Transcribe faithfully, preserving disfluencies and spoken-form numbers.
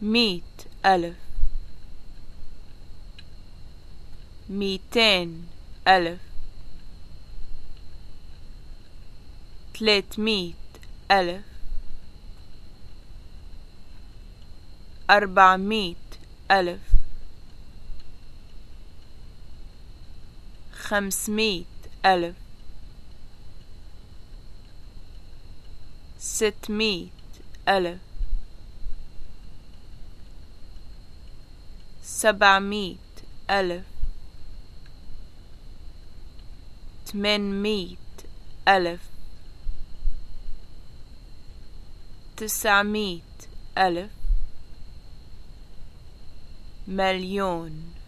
ميت ألف، ميتين ألف، تلتميت ألف، أربعميت ألف، خمسميت ألف، ستميت ألف، سبعميت ألف، تمنميت ألف، تسعميت ألف، مليون.